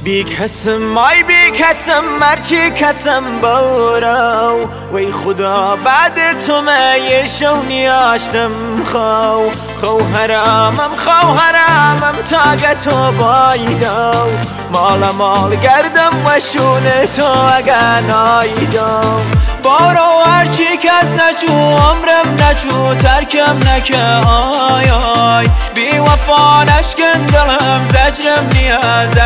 بی کسم آی بی کسم مرچی کسم بارو وی خدا بعد تو میشو نیاشتم خواهرامم تاگ تو بایدو مال گردم و شونه تو اگه نایدو بارو هرچی کس نچو عمرم نچو ترکم نکه آی آی بی وفا نشکن دلم زجرم نیا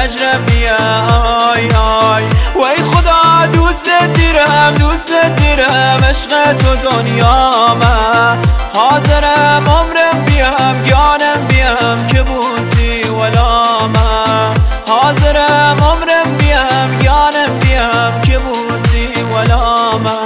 آی آی وی خدا دوست دیرم عشق تو دنیا ما حاضرم عمرم بیام گانم بیام که بوسی ولا ما حاضرم عمرم بیام گانم بیام که بوسی ولا ما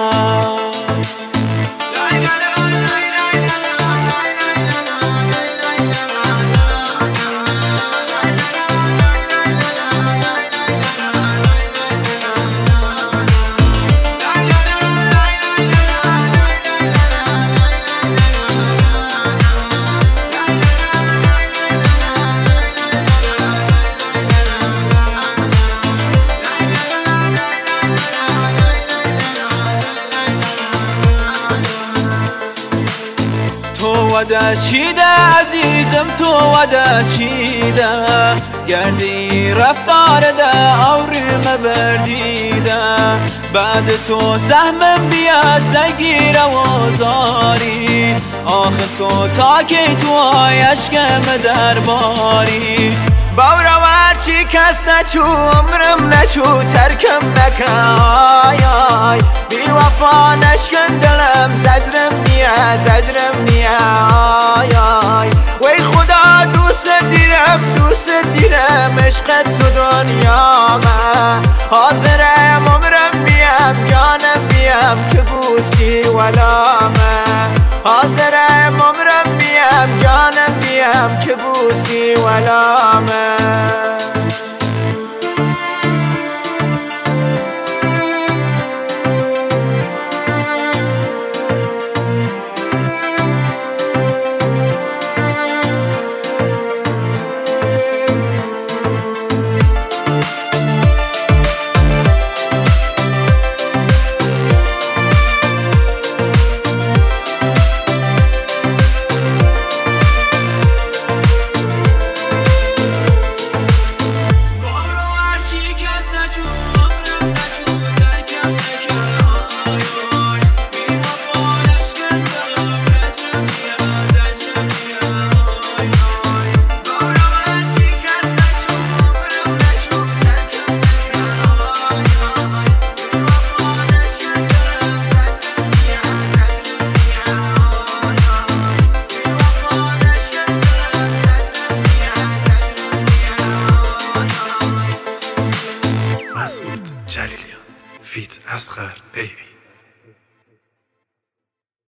ودشیده عزیزم تو ودشیده گردی رفتار ده آوریم بردیده بعد تو سهمم بیا سگیر و زاری آخه تو تا کی تو عشقم درباری باورا هرچی کس نچو عمرم نچو ترکم نکه آی آی بی وفا نشکن دلم زجرم نیا آی آی وی خدا دوست دیرم عشق تو دنیا ما حاضرم عمرم بیام گانم بیام که بوسی ولا ما حاضرم عمرم بیام گانم بیام که بوسی ولا ما مسعود جلیلیان فیت اصغر بیبی